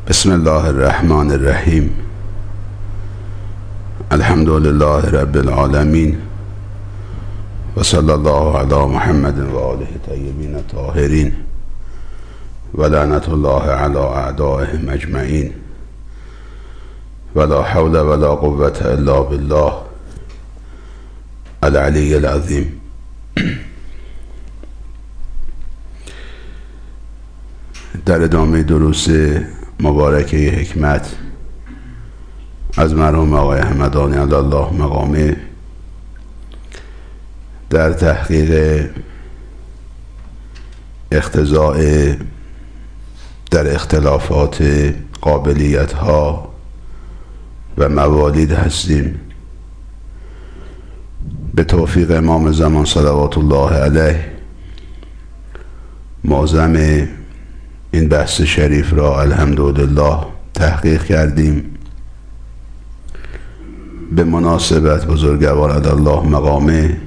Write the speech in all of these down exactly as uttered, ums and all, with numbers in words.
بسم الله الرحمن الرحیم. الحمد لله رب العالمین و صلی الله علی محمد و آله طیبین الطاهرین و لعنت الله علی اعدائهم اجمعین و لا حول ولا قوة الا بالله العلی العظیم. در ادامه دروس مبارکه حکمت از مرحوم آقای همدانی علی الله مقامه در تحقیق اقتضاء در اختلافات قابلیت ها و موالید هستیم. به توفیق امام زمان صلوات الله علیه معظم این بحث شریف را الحمدلله تحقیق کردیم. به مناسبت بزرگوار علی الله مقامه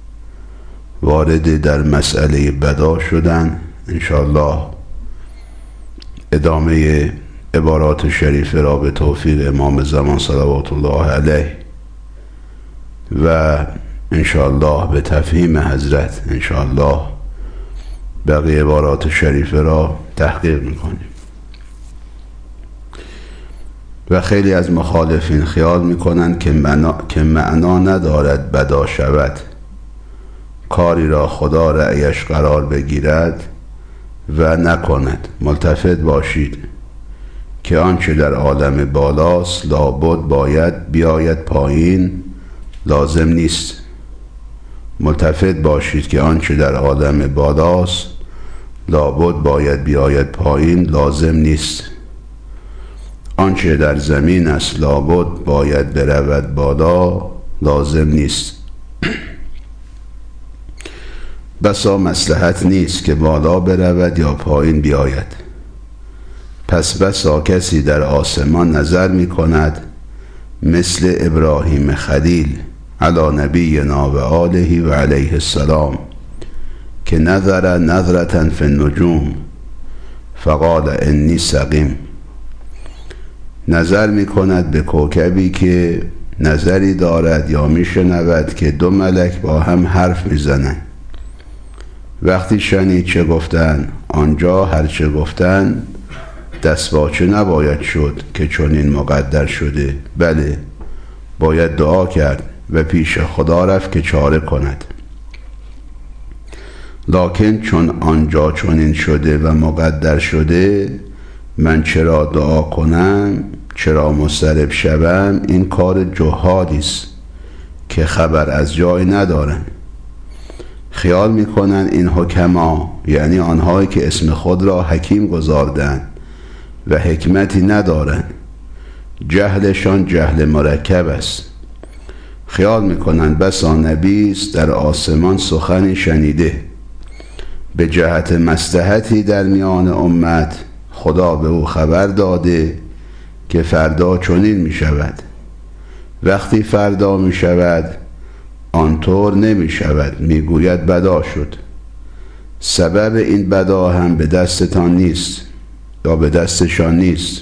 وارد در مسئله بدا شدن. انشاءالله ادامه عبارات شریف را به توفیق امام زمان صلوات الله علیه و انشاءالله به تفهیم حضرت انشاءالله بقیه عبارات شریفه را تحقیق میکنیم. و خیلی از مخالفین خیال میکنند که معنا, که معنا ندارد بدا شود، کاری را خدا رأیش قرار بگیرد و نکند. ملتفت باشید که آنچه در عالم بالاست لابد باید بیاید پایین، لازم نیست. ملتفت باشید که آنچه در عالم بالاست لابد باید بیاید پایین، لازم نیست. آنچه در زمین است لابد باید برود بالا، لازم نیست. بسا مصلحت نیست که بالا برود یا پایین بیاید. پس بسا کسی در آسمان نظر می کند مثل ابراهیم خلیل علی نبینا و آله و علیه السلام که نظر نظرة فی النجوم فقال انی سقیم. نظر می کند به کوکبی که نظری دارد یا می شنود که دو ملک با هم حرف می زنند. وقتی شنید چه گفتن آنجا هر چه گفتن دستباچه نباید شد که چنین مقدر شده، بله باید دعا کرد و پیش خدا رفت که چاره کند. لکن چون آنجا چنین شده و مقدر شده، من چرا دعا کنم، چرا مضطرب شوم؟ این کار جهالی است که خبر از جای ندارن. خیال میکنن این حکما، یعنی آنهایی که اسم خود را حکیم گذاردن و حکمتی ندارن، جهلشان جهل مرکب است. خیال میکنن بسا نبی است در آسمان سخنی شنیده به جهت مصلحتی در میان امت، خدا به او خبر داده که فردا چنین می شود. وقتی فردا می شود آنطور نمی شود، می گوید بدا شد. سبب این بدا هم به دستتان نیست یا به دستشان نیست.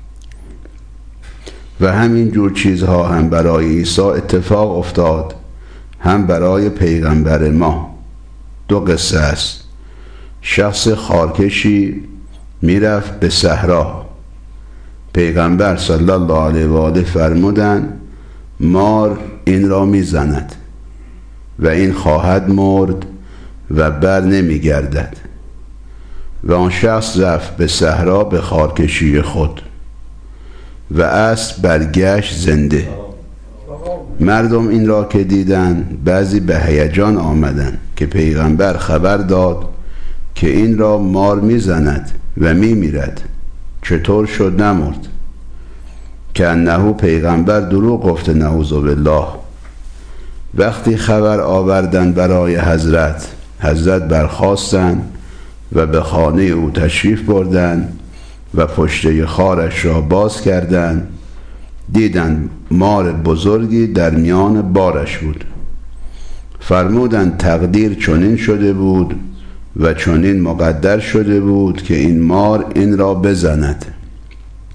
و همین جور چیزها هم برای عیسی اتفاق افتاد، هم برای پیغمبر ما. دو قصه است. شخص خارکشی میرفت به صحرا. پیغمبر صلی الله علیه و آله فرمودند مار این را میزند و این خواهد مرد و بر نمیگردد. و آن شخص رفت به صحرا به خارکشی خود و اسب برگشت زنده. مردم این را که دیدن بعضی به هیجان آمدند که پیغمبر خبر داد که این را مار میزند و میمیرد، چطور شد نمرد؟ که انه پیغمبر دروغ گفته نعوذ بالله. وقتی خبر آوردن برای حضرت، حضرت برخاستند و به خانه او تشریف بردند و پشته خارش را باز کردند. دیدند مار بزرگی در میان بارش بود. فرمودند تقدیر چنین شده بود و چنین مقدر شده بود که این مار این را بزند.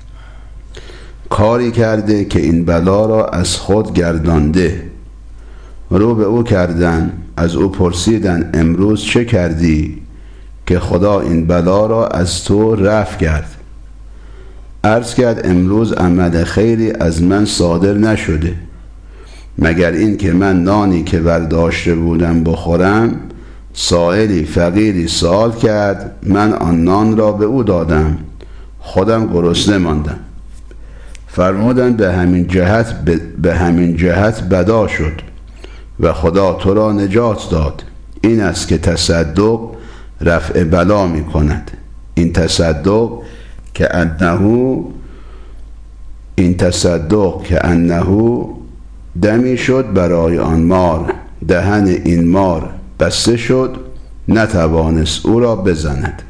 کاری کرده که این بلا را از خود گردانده. رو به او کردن، از او پرسیدن امروز چه کردی که خدا این بلا را از تو رفع کرد؟ عرض کرد امروز عمل خیری از من صادر نشده مگر این که من نانی که برداشته بودم بخورم، سائلی فقیری سوال کرد، من آن نان را به او دادم، خودم گرسنه ماندم. فرمودند به همین جهت به همین جهت بدا شد و خدا تو را نجات داد. این است که تصدق رفع بلا می کند. این تصدق که انه این تصدق که انه دمی شد برای آن مار، دهن این مار بسته شد، نتوانست او را بزند.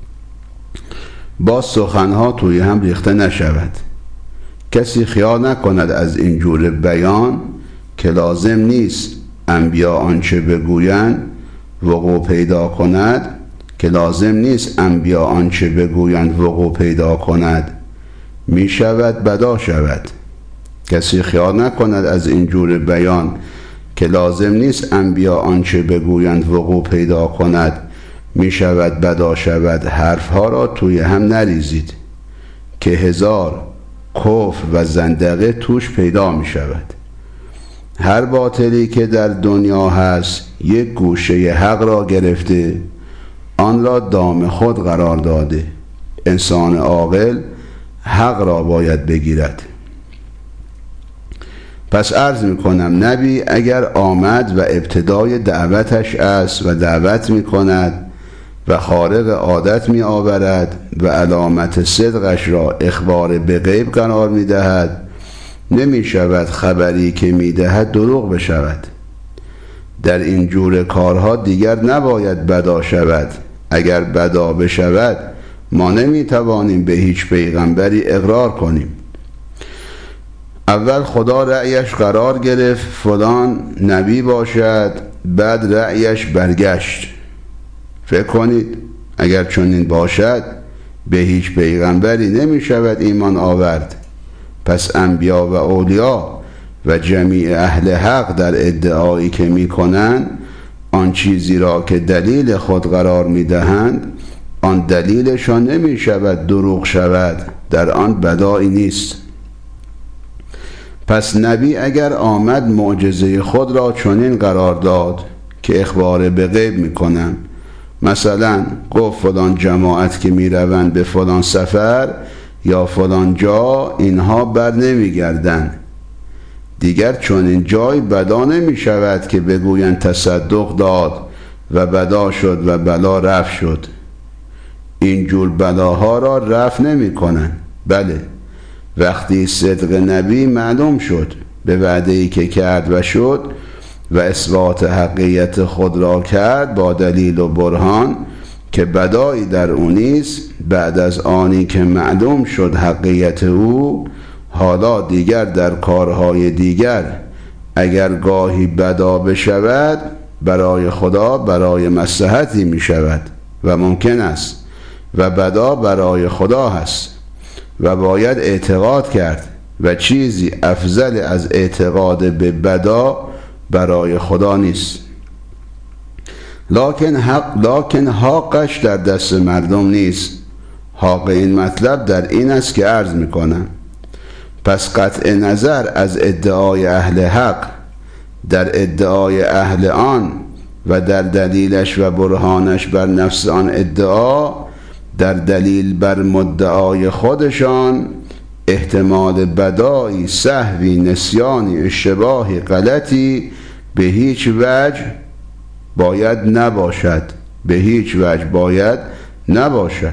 باز سخنها توی هم ریخته نشود. کسی خیال نکند از این جور بیان که لازم نیست انبیا آنچه بگویند وقوع پیدا کند که لازم نیست انبیا آنچه بگویند وقوع پیدا کند، می شود بدا شود. کسی خیال نکند از این جور بیان که لازم نیست انبیا آنچه بگویند وقوع پیدا کند، می شود بدا شود. حرفها را توی هم نریزید که هزار کفر و زندقه توش پیدا می شود. هر باطلی که در دنیا هست یک گوشه حق را گرفته، آن را دام خود قرار داده. انسان عاقل حق را باید بگیرد. پس عرض می کنم نبی اگر آمد و ابتدای دعوتش است و دعوت می کند و خارق عادت می آورد و علامت صدقش را اخبار به غیب قرار می دهد، نمی شود خبری که می دهد دروغ بشود. در این جور کارها دیگر نباید بدا شود. اگر بدا بشود ما نمی توانیم به هیچ پیغمبری اقرار کنیم. اول خدا رأیش قرار گرفت فلان نبی باشد، بعد رأیش برگشت. فکر کنید اگر چنین باشد به هیچ پیغمبری نمی شود ایمان آورد. پس انبیا و اولیا و جمیع اهل حق در ادعایی که می کنند آن چیزی را که دلیل خود قرار می دهند، آن دلیلشان نمی شود دروغ شود، در آن بدایی نیست. پس نبی اگر آمد معجزه خود را چنین قرار داد که اخبار به غیب می کنم، مثلا گفت فلان جماعت که می روند به فلان سفر یا فلان جا اینها بر نمی گردن، دیگر چنین جای بدا نمی شود که بگویند تصدق داد و بدا شد و بلا رفع شد. این جور بلاها را رفع نمی کنن. بله، وقتی صدق نبی معلوم شد به وعده‌ای که کرد و شد و اثبات حقیقت خود را کرد با دلیل و برهان که بدایی در او نیست، بعد از آنی که معلوم شد حقیقت او، حالا دیگر در کارهای دیگر اگر گاهی بدا بشود برای خدا برای مصلحتی می شود و ممکن است و بدا برای خدا هست و باید اعتقاد کرد و چیزی افضل از اعتقاد به بدا برای خدا نیست. لکن حق لکن حقش در دست مردم نیست. حق این مطلب در این است که عرض میکنم. پس قطع نظر از ادعای اهل حق در ادعای اهل آن و در دلیلش و برهانش بر نفس آن ادعا، در دلیل بر مدعای خودشان، احتمال بدایی، سهوی، نسیانی، اشتباهی، غلطی به هیچ وجه باید نباشد. به هیچ وجه باید نباشد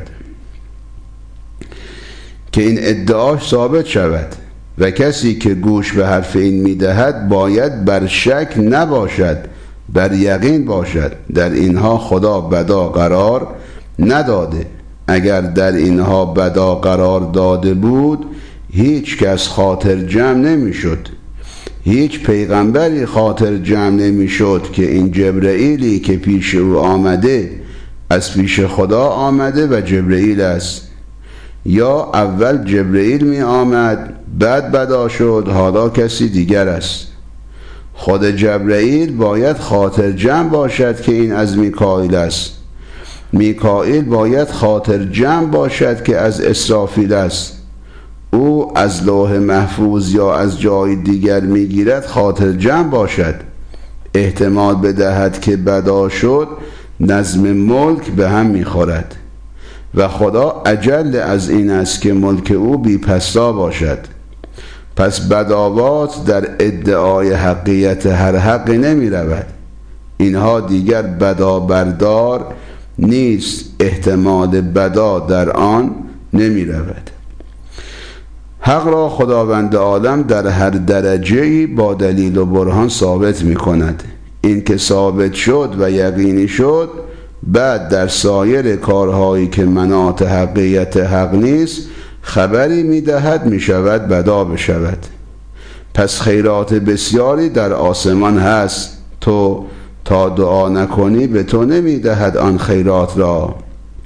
که این ادعاش ثابت شود و کسی که گوش به حرف این میدهد باید بر شک نباشد، بر یقین باشد. در اینها خدا بدا قرار نداده. اگر در اینها بدا قرار داده بود هیچ کس خاطر جمع نمی شد. هیچ پیغمبری خاطر جمع نمی شد که این جبرئیلی که پیش او آمده از پیش خدا آمده و جبرئیل است. یا اول جبرئیل می آمد بعد بدا شد، حالا کسی دیگر است. خود جبرئیل باید خاطر جمع باشد که این از میکائیل است. میکائیل باید خاطر جمع باشد که از اسرافیل است. او از لوح محفوظ یا از جای دیگر میگیرد خاطر جمع باشد. احتمال بدهد که بدا شد نظم ملک به هم میخورد و خدا اجل از این است که ملک او بی پستا باشد. پس بداوات در ادعای حقیت هر حقی نمی رود. اینها دیگر بدا بردار نیست، احتمال بدا در آن نمی رود. حق را خداوند عالم در هر درجه‌ای با دلیل و برهان ثابت می کند. این که ثابت شد و یقینی شد، بعد در سایر کارهایی که مناط حقیقت حق نیست خبری می دهد می شود بدا بشود. پس خیرات بسیاری در آسمان هست، تو تا دعا نکنی به تو نمی دهد آن خیرات را.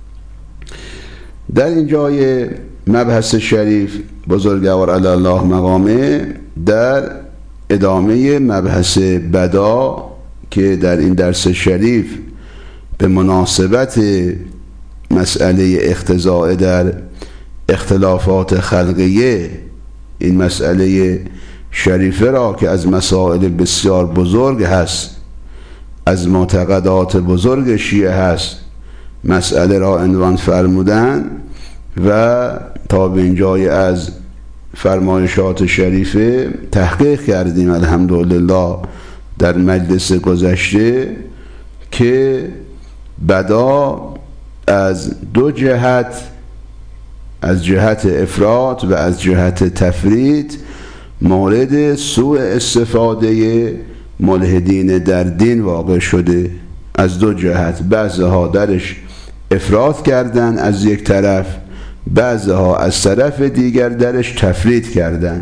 در این جای مبحث شریف بزرگوار علی الله مقامه در ادامه مبحث بدا که در این درس شریف به مناسبت مسئله اقتضاء در اختلافات خلقیه، این مسئله شریفه را که از مسائل بسیار بزرگ هست، از معتقدات بزرگ شیعه هست، مسئله را عنوان فرمودن و تا به اینجای از فرمایشات شریفه تحقیق کردیم الحمدلله در مجلس گذشته که بدا از دو جهت، از جهت افراط و از جهت تفرید، مورد سوء استفاده ملحدین در دین واقع شده. از دو جهت، بعضها درش افراط کردن از یک طرف، بعضها از طرف دیگر درش تفرید کردن.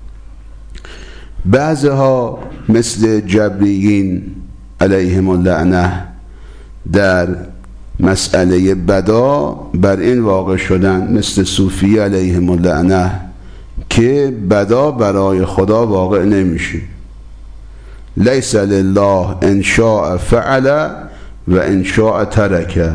بعضها مثل جبریین علیهم اللعنه در مسئله بدا بر این واقع شدن، مثل صوفی علیهم اللعنه که بدا برای خدا واقع نمیشه. لیس لله ان شاء فعل و ان شاء ترک.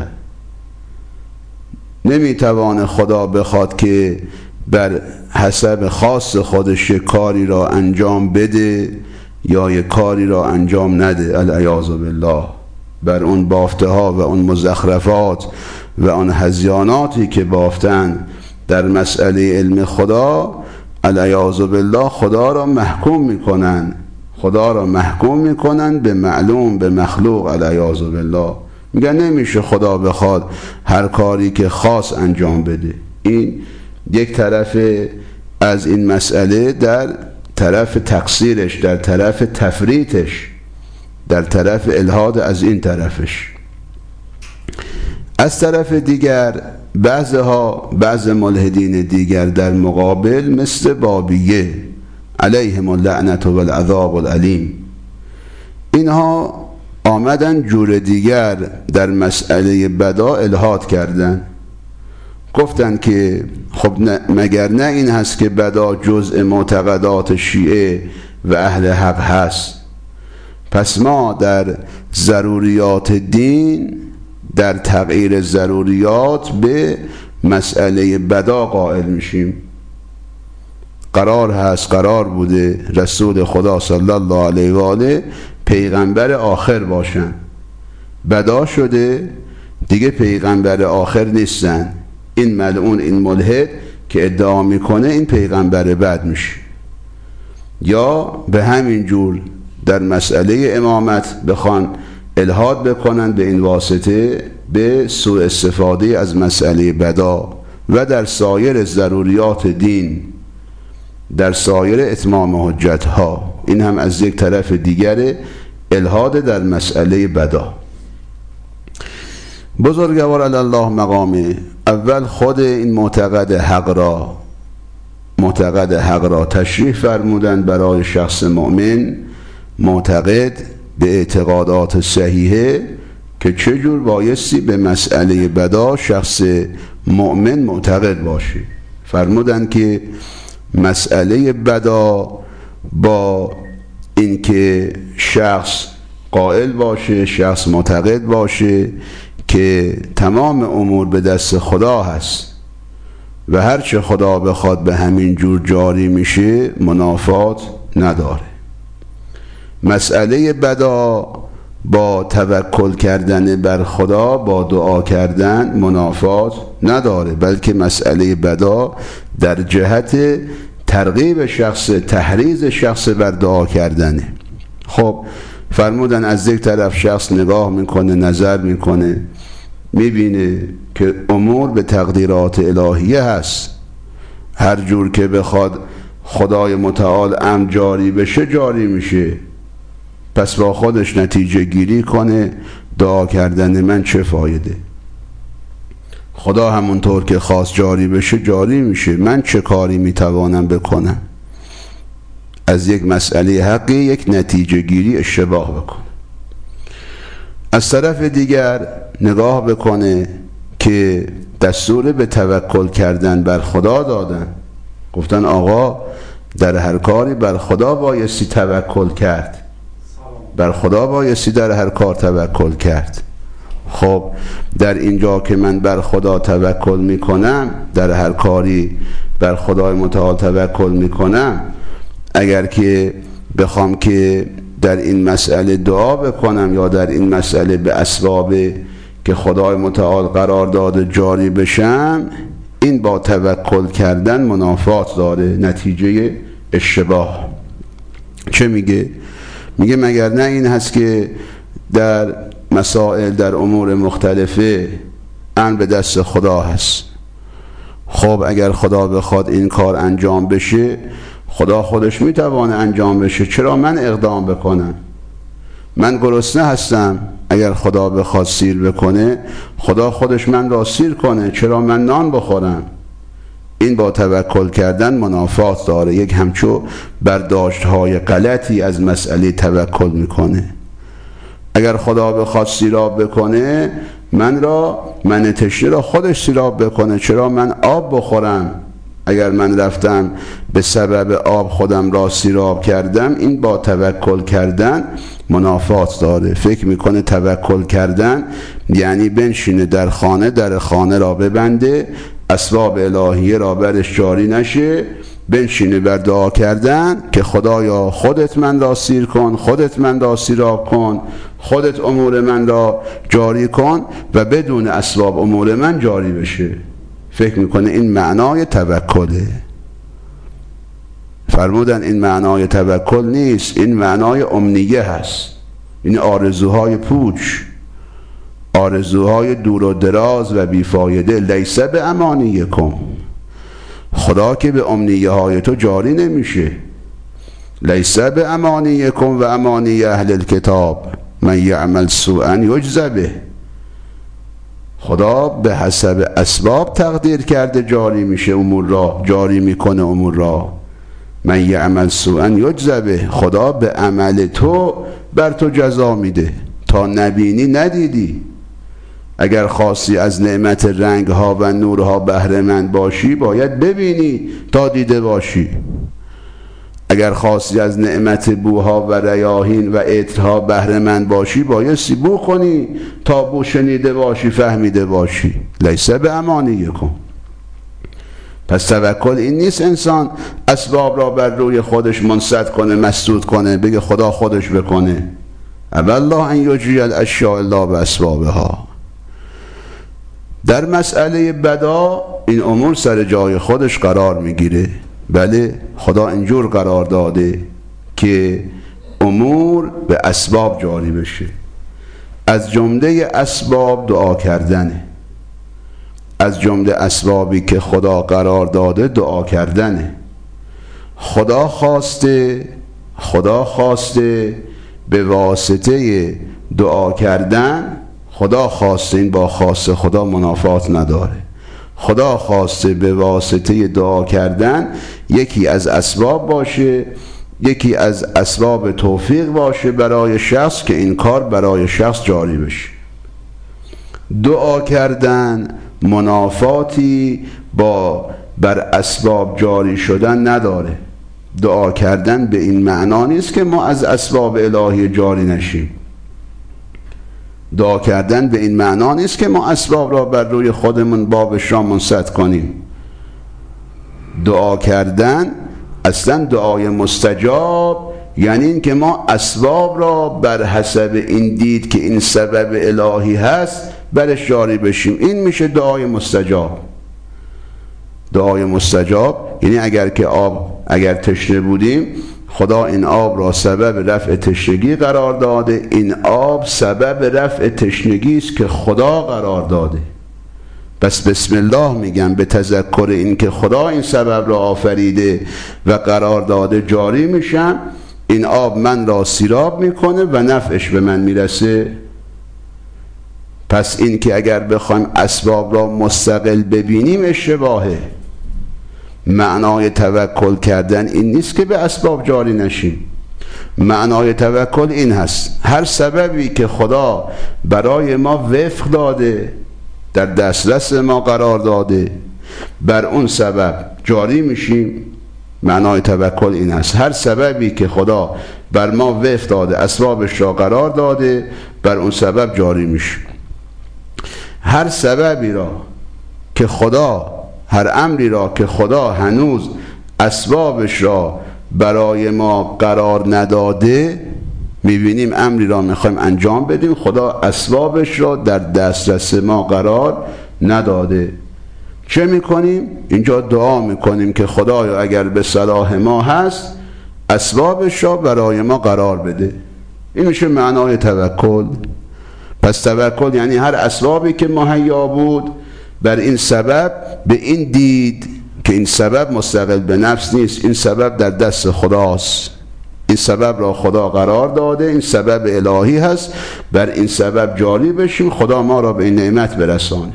نمیتوان خدا بخواد که بر حسب خاص خودش کاری را انجام بده یا یک کاری را انجام نده، العیاذ بالله. بر اون بافته ها و اون مزخرفات و اون هذیاناتی که بافتن در مسئله علم خدا، العیاذ بالله، خدا را محکوم میکنن، خدا را محکوم میکنن به معلوم، به مخلوق، العیاذ بالله. میگن نمیشه خدا بخواد هر کاری که خاص انجام بده. این یک طرف از این مسئله، در طرف تقصیرش، در طرف تفریطش، در طرف الحاد از این طرفش. از طرف دیگر بعضها، بعض ملحدین دیگر در مقابل مثل بابیه علیهم اللعنة والعذاب العلیم، اینها آمدن جور دیگر در مسئله بدا الحاد کردن. گفتن که خب مگر نه این هست که بدا جزء معتقدات شیعه و اهل حق هست، پس ما در ضروریات دین، در تغییر ضروریات به مسئله بدا قائل میشیم. قرار هست، قرار بوده رسول خدا صلی الله علیه و آله پیغمبر آخر باشن، بدا شده دیگه پیغمبر آخر نیستن. این ملعون، این ملحد که ادعا میکنه این پیغمبر بعد میشه. یا به همین جور در مسئله امامت بخوان الحاد بکنن به این واسطه به سوء استفاده از مسئله بدا، و در سایر ضروریات دین، در سایر اتمام حجت ها، این هم از یک طرف دیگر الحاد در مسئله بدا. بزرگوار علی الله مقامه اول خود این معتقد حق را معتقد حق را تشریح فرمودن برای شخص مؤمن معتقد به اعتقادات صحیحه که چجور بایستی به مسئله بدا شخص مؤمن معتقد باشه. فرمودن که مسئله بدا با اینکه شخص قائل باشه، شخص معتقد باشه که تمام امور به دست خدا هست و هرچه خدا بخواد به همین جور جاری میشه، منافات نداره. مسئله بدا با توکل کردن بر خدا، با دعا کردن منافات نداره، بلکه مسئله بدا در جهت ترغیب شخص، تحریض شخص بر دعا کردنه. خب فرمودن از یک طرف شخص نگاه میکنه، نظر میکنه، میبینه که امور به تقدیرات الهیه هست، هر جور که بخواد خدای متعال امر جاری بشه جاری میشه، پس با خودش نتیجه گیری کنه دعا کردن من چه فایده؟ خدا همونطور که خواست جاری بشه جاری میشه، من چه کاری میتوانم بکنم؟ از یک مسئله حقی یک نتیجه گیری اشتباه بکنه. از طرف دیگر نگاه بکنه که دستور به توکل کردن بر خدا دادن، گفتن آقا در هر کاری بر خدا بایستی توکل کرد، بر خدا بایستی در هر کار توکل کرد. خب در اینجا که من بر خدا توکل میکنم، در هر کاری بر خدای متعال توکل میکنم، اگر که بخوام که در این مسئله دعا بکنم یا در این مسئله به اسباب که خدای متعال قرار داده جاری بشم، این با توکل کردن منافات داره، نتیجه اشتباه. چه میگه؟ میگه مگر نه این هست که در مسائل، در امور مختلفه امر به دست خدا هست. خب اگر خدا بخواد این کار انجام بشه، خدا خودش میتوانه انجام بشه، چرا من اقدام بکنم؟ من گرسنه هستم، اگر خدا بخواد سیر بکنه، خدا خودش من را سیر کنه، چرا من نان بخورم؟ این با توکل کردن منافات داره. یک همچو برداشت های غلطی از مسئله توکل میکنه. اگر خدا بخواد سیراب بکنه من را، من تشنه را خودش سیراب بکنه، چرا من آب بخورم؟ اگر من رفتم به سبب آب خودم را سیراب کردم، این با توکل کردن منافات داره. فکر میکنه توکل کردن یعنی بنشینه در خانه، در خانه را ببنده، اسباب الهیه را برش جاری نشه، بنشینه بر دعا کردن که خدایا خودت من را سیر کن، خودت من را سیراب کن، خودت امور من را جاری کن و بدون اسباب امور من جاری بشه. فکر میکنه این معنای توکله. فرمودن این معنای توکل نیست، این معنای امنیه هست. این آرزوهای پوچ، آرزوهای دور و دراز و بیفایده. لیس به امانیکم، خدا که به امنیه های تو جاری نمیشه. لیس به امانیکم و امانی اهل الکتاب من یعمل سوءا یجز به. خدا به حسب اسباب تقدیر کرده جاری میشه امور را، جاری میکنه امور را. من یعمل سوءا یجز به، خدا به عمل تو بر تو جزا میده. تا نبینی ندیدی. اگر خواستی از نعمت رنگ ها و نورها بهره مند باشی، باید ببینی تا دیده باشی. اگر خواستی از نعمت بوها و ریاحین و عطرها بهره مند باشی، بایستی بو کنی تا بو شنیده باشی، فهمیده باشی. لیس به امانیکم. پس توکل این نیست انسان اسباب را بر روی خودش منصت کنه، مسدود کنه، بگه خدا خودش بکنه. الله ان یجری الاشیاء الا باسبابها. در مسئله بدا این امور سر جای خودش قرار میگیره. بله خدا اینجور قرار داده که امور به اسباب جاری بشه. از جمله اسباب دعا کردنه. از جمله اسبابی که خدا قرار داده دعا کردنه. خدا خواسته خدا خواسته به واسطه دعا کردن، خدا خواسته، این با خواست خدا منافات نداره. خدا خواسته به واسطه دعا کردن یکی از اسباب باشه، یکی از اسباب توفیق باشه برای شخص که این کار برای شخص جاری بشه. دعا کردن منافاتی با بر اسباب جاری شدن نداره. دعا کردن به این معنا نیست که ما از اسباب الهی جاری نشیم. دعا کردن به این معنا نیست که ما اسباب را بر روی خودمون بابش را منسد کنیم. دعا کردن اصلا دعای مستجاب یعنی این که ما اسباب را بر حسب این دید که این سبب الهی هست برش جاری بشیم. این میشه دعای مستجاب. دعای مستجاب یعنی اگر که آب اگر تشنه بودیم، خدا این آب را سبب رفع تشنگی قرار داده. این آب سبب رفع تشنگی است که خدا قرار داده. پس بسم الله میگم به تذکر این که خدا این سبب را آفریده و قرار داده جاری میشم. این آب من را سیراب میکنه و نفعش به من میرسه. پس این که اگر بخوایم اسباب را مستقل ببینیم اشتباهه. معنای توکل کردن این نیست که به اسباب جاری نشیم. معنای توکل این هست هر سببی که خدا برای ما وفق داده، در دسترس ما قرار داده، بر اون سبب جاری میشیم. معنای توکل این هست هر سببی که خدا بر ما وفق داده، اسبابش را قرار داده، بر اون سبب جاری میشیم. هر سببی را که خدا هر امری را که خدا هنوز اسبابش را برای ما قرار نداده، میبینیم امری را میخوایم انجام بدیم، خدا اسبابش را در دسترس ما قرار نداده. چه میکنیم؟ اینجا دعا میکنیم که خدایا اگر به صلاح ما هست اسبابش را برای ما قرار بده. این میشه معنای توکل. پس توکل یعنی هر اسبابی که مهیا بود بر این سبب، به این دید که این سبب مستقل به نفس نیست، این سبب در دست خداست، این سبب را خدا قرار داده، این سبب الهی هست، بر این سبب جاری بشیم، خدا ما را به این نعمت برسانه.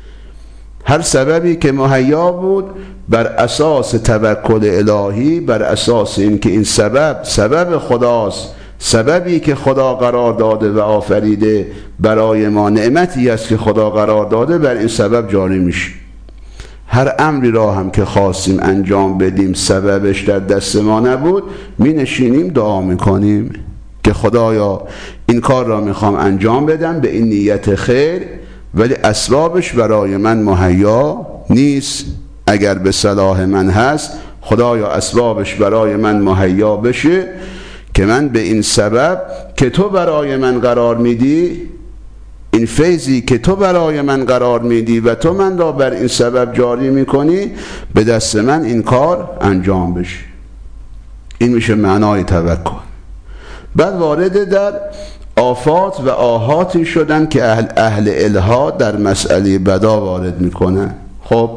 هر سببی که مهیا بود بر اساس توکل الهی، بر اساس این که این سبب سبب خداست، سببی که خدا قرار داده و آفریده برای ما، نعمتی است که خدا قرار داده، بر این سبب جاری میشه. هر امری را هم که خواستیم انجام بدیم سببش در دست ما نبود، می نشینیم دعا میکنیم که خدایا این کار را میخوام انجام بدم به این نیت خیر، ولی اسبابش برای من مهیا نیست. اگر به صلاح من هست خدایا اسبابش برای من مهیا بشه که من به این سبب که تو برای من قرار میدی، این فیضی که تو برای من قرار میدی و تو من را بر این سبب جاری میکنی، به دست من این کار انجام بشه. این میشه معنای توکل. بعد وارد در آفات و آهاتی شدن که اهل, اهل الحاد در مسئله بدا وارد میکنن. خب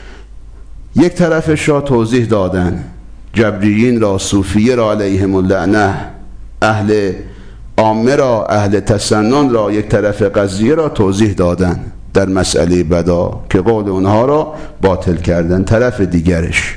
یک طرفش را توضیح دادن، جبریین را، صوفیه را علیهم اللعنه، اهل عامه را، اهل تسنن را، یک طرف قضیه را توضیح دادن در مسئله بدا که قول اونها را باطل کردن. طرف دیگرش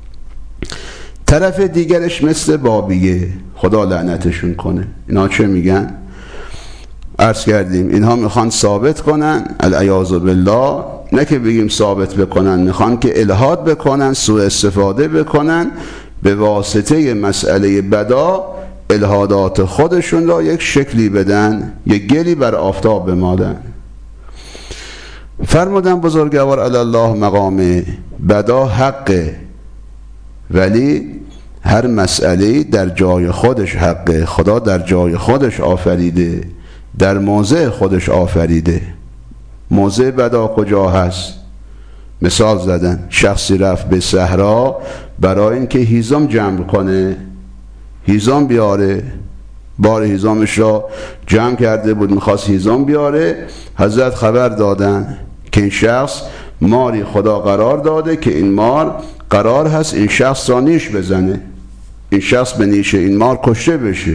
طرف دیگرش مثل بابیه، خدا لعنتشون کنه. اینا چه میگن؟ عرض کردیم اینها میخوان ثابت کنن العیاذ بالله، نه که بگیم ثابت بکنن، میخوان که الحاد بکنن، سوء استفاده بکنن، به واسطه مسئله بدا الحادات خودشون را یک شکلی بدن، یک گلی بر آفتاب بمالن. فرمودن بزرگوار علی الله مقامه، بدا حقه، ولی هر مسئله در جای خودش حقه. خدا در جای خودش آفریده، در موضع خودش آفریده. موضع بدا کجا هست؟ مثال زدن، شخصی رفت به صحرا برای اینکه هیزم جمع کنه، هیزم بیاره، بار هیزمش را جمع کرده بود، میخواست هیزم بیاره. حضرت خبر دادن که این شخص ماری خدا قرار داده که این مار قرار هست این شخص را نیش بزنه، این شخص به نیش این مار کشته بشه.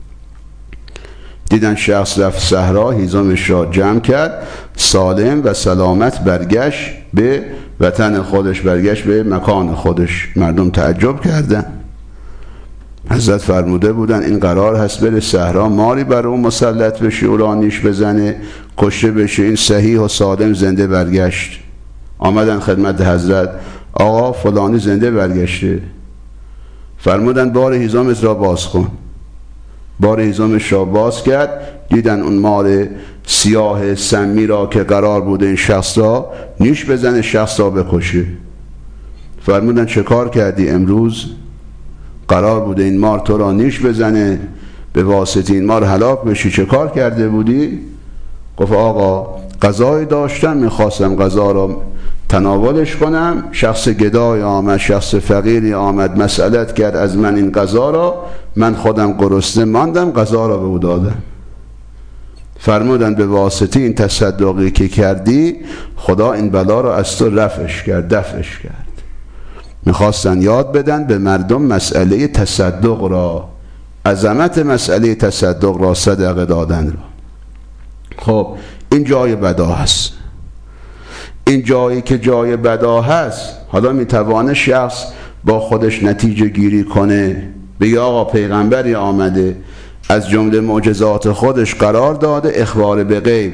دیدن شخص رفت صحرا، هیزمش را جمع کرد، سالم و سلامت برگشت به وطن خودش، برگشت به مکان خودش. مردم تعجب کردن. حضرت فرموده بودن این قرار هست بره صحرا، ماری بر اون مسلط بشه، او را نیش بزنه، کشته بشه. این صحیح و سالم زنده برگشت. آمدن خدمت حضرت، آقا فلانی زنده برگشته. فرمودن بار هیزمت را باز کن. بار هیزمش را باز کرد، دیدن اون مار سیاه سمی را که قرار بوده این شخص را نیش بزنه، شخص را بکشه. فرمودن چه کار کردی امروز؟ قرار بوده این مار تو را نیش بزنه، به واسطه این مار هلاک بشی، چه کار کرده بودی؟ گفت آقا غذایی داشتم، میخواستم غذا را تناولش کنم، شخص گدای آمد، شخص فقیری آمد مسئلت کرد از من این غذا را، من خودم گرسنه ماندم، غذا را به او دادم. فرمودن به واسطه این تصدقی که کردی خدا این بلا را از تو رفعش کرد، دفعش کرد. میخواستن یاد بدن به مردم مسئله تصدق را، عظمت مسئله تصدق را، صدقه دادن را. خب این جای بدا هست. این جایی که جای بدا هست، حالا میتوانه شخص با خودش نتیجه گیری کنه، بگه آقا پیغمبری آمده از جمله معجزات خودش قرار داده اخبار به غیب،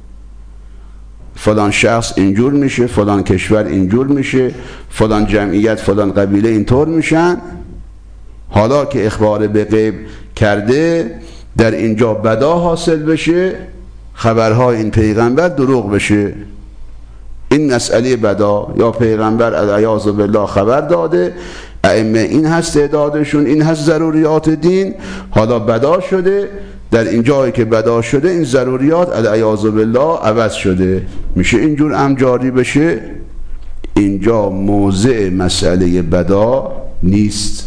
فلان شخص اینجور میشه، فلان کشور اینجور میشه، فلان جمعیت فلان قبیله اینطور میشن. حالا که اخبار به غیب کرده در اینجا بدا حاصل بشه، خبرهای این پیغمبر دروغ بشه. این مسئله بدا، یا پیغمبر العیاذ بالله خبر داده، ائمه این هست تعدادشون، این هست ضروریات دین، حالا بدا شده، در این جایی که بدا شده این ضروریات العیاذ بالله عوض شده. میشه اینجور هم جاری بشه؟ اینجا موضع مسئله بدا نیست.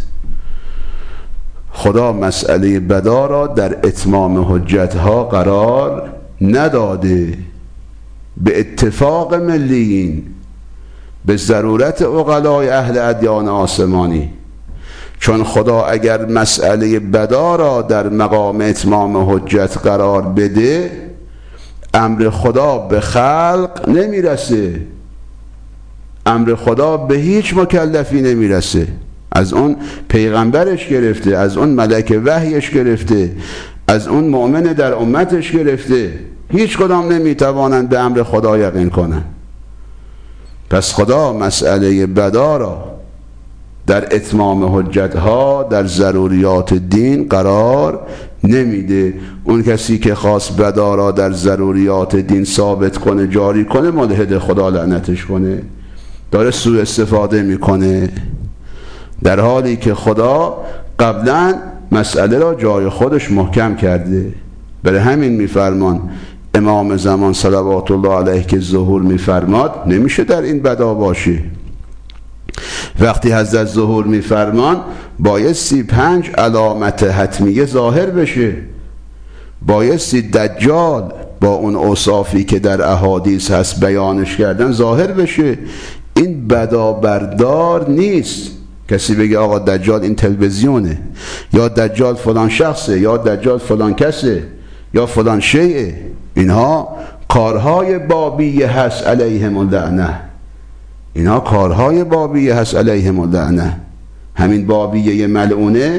خدا مسئله بدا را در اتمام حجتها قرار نداده. به اتفاق ملیین، به ضرورت عقلای اهل ادیان آسمانی، چون خدا اگر مسئله بدا را در مقام اتمام حجت قرار بده، امر خدا به خلق نمیرسه، امر خدا به هیچ مکلفی نمیرسه. از اون پیغمبرش گرفته، از اون ملک وحیش گرفته، از اون مؤمن در امتش گرفته، هیچ کدام نمیتوانند به امر خدا یقین کنند. پس خدا مسئله بدا را در اتمام حجتها، در ضروریات دین قرار نمیده. اون کسی که خواست بدا را در ضروریات دین ثابت کنه، جاری کنه، ملحد، خدا لعنتش کنه، داره سوء استفاده میکنه، در حالی که خدا قبلا مسئله را جای خودش محکم کرده. برای همین میفرمان امام زمان صلوات الله علیه که ظهور میفرماد، نمیشه در این بدا باشه. وقتی حضرت ظهور میفرمان بایستی پنج علامت حتمیه ظاهر بشه، بایستی دجال با اون اوصافی که در احادیث هست بیانش کردن ظاهر بشه. این بدا بردار نیست کسی بگه آقا دجال این تلویزیونه، یا دجال فلان شخصه، یا دجال فلان کسه، یا فلان شیعه. اینها کارهای بابیه هست علیهم اللعنه، اینها کارهای بابیه هست علیهم اللعنه. همین بابیه ملعونه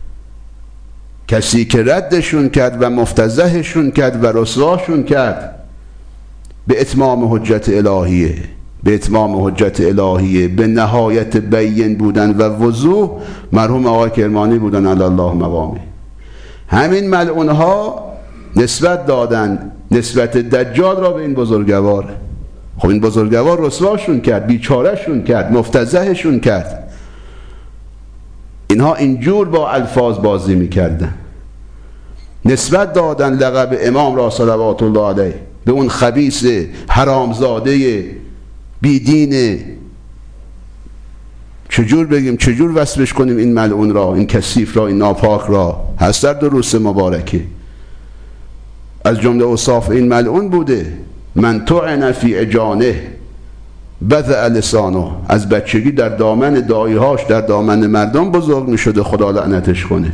کسی که ردشون کرد و مفتضحشون کرد و رسواشون کرد به اتمام حجت الهیه، به اتمام حجت الهیه، به نهایت بیین بودن و وضوح مرحوم آقای کرمانی بودن علی الله مقامه. همین ملعونها نسبت دادن نسبت دجال را به این بزرگوار. خب این بزرگوار رسواشون کرد، بیچارهشون کرد، مفتضحشون کرد. اینها اینجور با الفاظ بازی میکردن، نسبت دادن لقب امام را صلوات الله علیه به اون خبیث حرامزاده بیدین. چجور بگیم، چجور وصفش کنیم این ملعون را، این کثیف را، این ناپاک را؟ هست در دروس مبارکه. از جمله اوصاف این ملعون بوده من طعن فی اجانه بذع لسانه، از بچگی در دامن دایی‌هاش، در دامن مردم بزرگ می شده، خدا لعنتش کنه،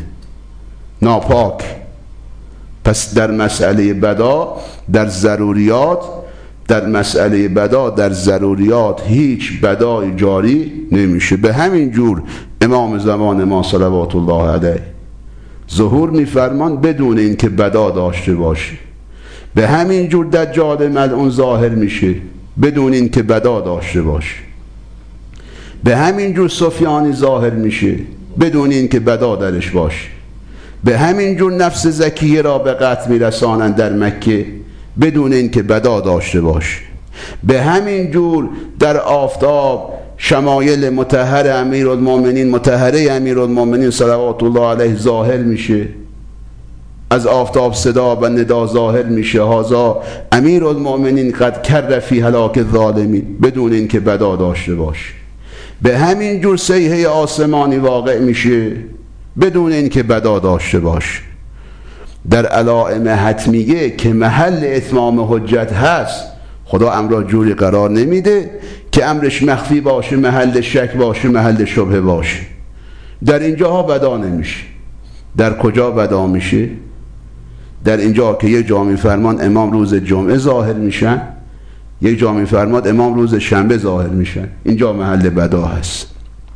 ناپاک. پس در مسئله بدا، در ضروریات در مسئله بدا در ضروریات هیچ بدای جاری نمیشه. به همین جور امام زمان ما صلوات الله علیه ظهور میفرمان بدون اینکه بدا داشته باشه. به همین جور دجال ملعون ظاهر میشه بدون اینکه بدا داشته باشه. به همین جور سفیانی ظاهر میشه بدون اینکه بدا درش باشه. به همین جور نفس زکیه را به قتل میرسانند در مکه بدون اینکه بدا داشته باشه. به همین جور در آفتاب شمایل مطهر امیرالمومنین مطهره امیرالمومنین صلوات الله علیه ظاهر میشه. از آفتاب صدا و ندا ظاهر میشه هذا امیرالمومنین قد کر فی هلاک الظالمین بدون اینکه بدا داشته باشه. به همین جور صیحه آسمانی واقع میشه بدون اینکه بدا داشته باشه. در علائم حتمیه که محل اتمام حجت هست خدا امر را جوری قرار نمیده که امرش مخفی باشه، محل شک باشه، محل شبهه باشه. در اینجاها بدا نمیشه. در کجا بدا میشه؟ در اینجا که یک جا میفرمان امام روز جمعه ظاهر میشن، یک جا میفرماد امام روز شنبه ظاهر میشن. اینجا محل بدا هست.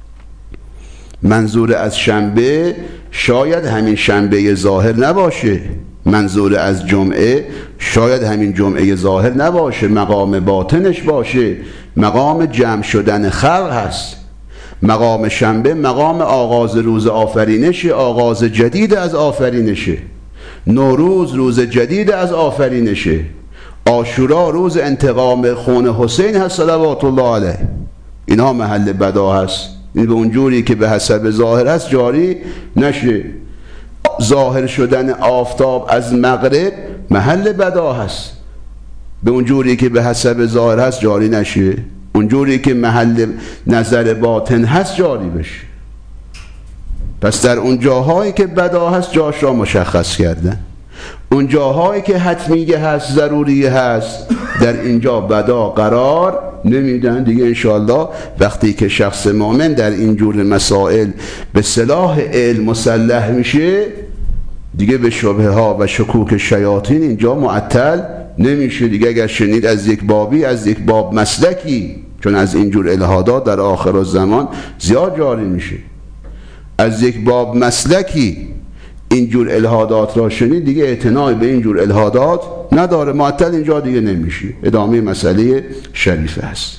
منظور از شنبه شاید همین شنبه ظاهر نباشه، منظور از جمعه شاید همین جمعه ظاهر نباشه، مقام باطنش باشه، مقام جمع شدن خلق هست. مقام شنبه مقام آغاز روز آفرینشه، آغاز جدید از آفرینشه. نوروز روز جدید از آفرینشه. عاشورا روز انتقام خون حسین هست صلوات الله علیه. اینها محل بدا هست. این به اونجوری که به حسب ظاهر هست جاری نشه. ظاهر شدن آفتاب از مغرب محل بدا هست، به اونجوری که به حسب ظاهر هست جاری نشه. اونجوری که محل نظر باطن هست جاری بشه. پس در اون جاهایی که بدا هست جاش را مشخص کردن. اون جاهایی که حتمیه هست، ضروریه هست، در اینجا بدا قرار نمیدن دیگه. انشاءالله وقتی که شخص مؤمن در اینجور مسائل به صلاح علم مسلح میشه دیگه به شبهه ها و شکوک شیاطین اینجا معطل نمیشه دیگه. اگر شنید از یک بابی، از یک باب مسلکی، چون از اینجور الهادات در آخر الزمان زیاد جاری میشه، از یک باب مسلکی اینجور الهادات را شنید دیگه اعتناعی به اینجور الهادات نداره، معطل اینجا دیگه نمیشه. ادامه مسئله شریفه است.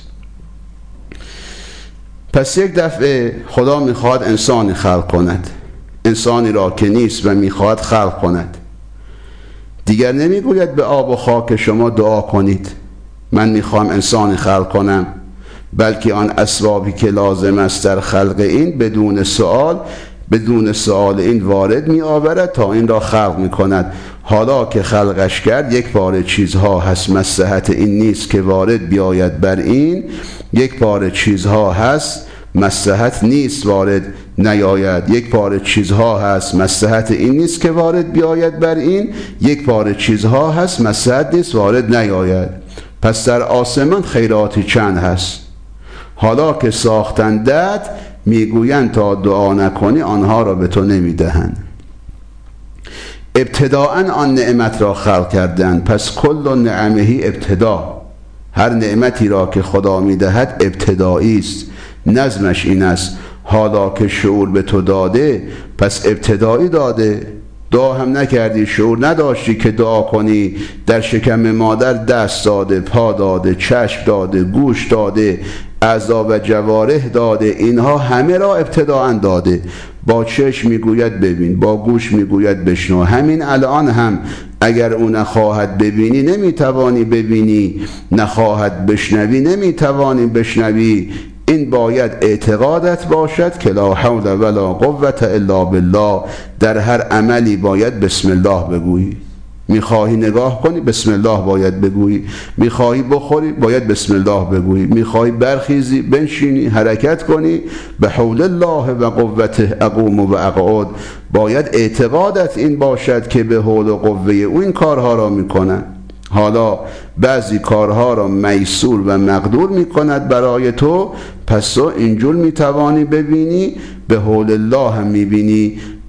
پس یک دفعه خدا میخواد انسانی خلق کند، انسانی را که نیست و میخواد خلق کند. دیگر نمیگوید به آب و خاک شما دعا کنید من میخوام انسانی خلق کنم، بلکه آن اسبابی که لازم است در خلق این بدون سؤال بدون سؤال این وارد می آورد تا این را خلق می کند. حالا که خلقش کرد یک پاره چیزها هست مصلحت این نیست که وارد بیاید بر این، یک پاره چیزها هست مصلحت نیست وارد نیاید، یک پاره چیزها هست مصلحت این نیست که وارد بیاید بر این، یک پاره چیزها هست مصلحت نیست وارد نیاید. پس در آسمان خیراتی چند هست، حالا که ساختندت میگویند تا دعا نکنی آنها را به تو نمیدهند. ابتداءً آن نعمت را خلق کردند. پس کل نعمهی ابتدا، هر نعمتی را که خدا میدهد ابتدایی است. نظمش این است حالا که شعور به تو داده پس ابتدایی داده. دعا هم نکردی، شعور نداشتی که دعا کنی. در شکم مادر دست داده، پا داده، چشم داده، گوش داده، اعضا و جوارح داده، اینها همه را ابتداءً داده. با چشم میگوید ببین، با گوش میگوید بشنو. همین الان هم اگر او نخواهد ببینی نمیتوانی ببینی، نخواهد بشنوی نمیتوانی بشنوی. این باید اعتقادت باشد که لا حول ولا قوة الا بالله. در هر عملی باید بسم الله بگویی. میخواهی نگاه کنی بسم الله باید بگویی، میخواهی بخوری باید بسم الله بگویی، میخواهی برخیزی بنشینی حرکت کنی به حول الله و قوته اقوم و اقعد. باید اعتقادت این باشد که به حول و قوه او این کارها را میکنن. حالا بعضی کارها را میسور و مقدور میکند برای تو، پس تو اینجور میتوانی ببینی، به حول الله هم میبینی.